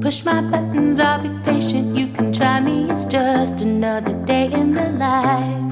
push my buttons, I'll be patient. You can try me, it's just another day in the life.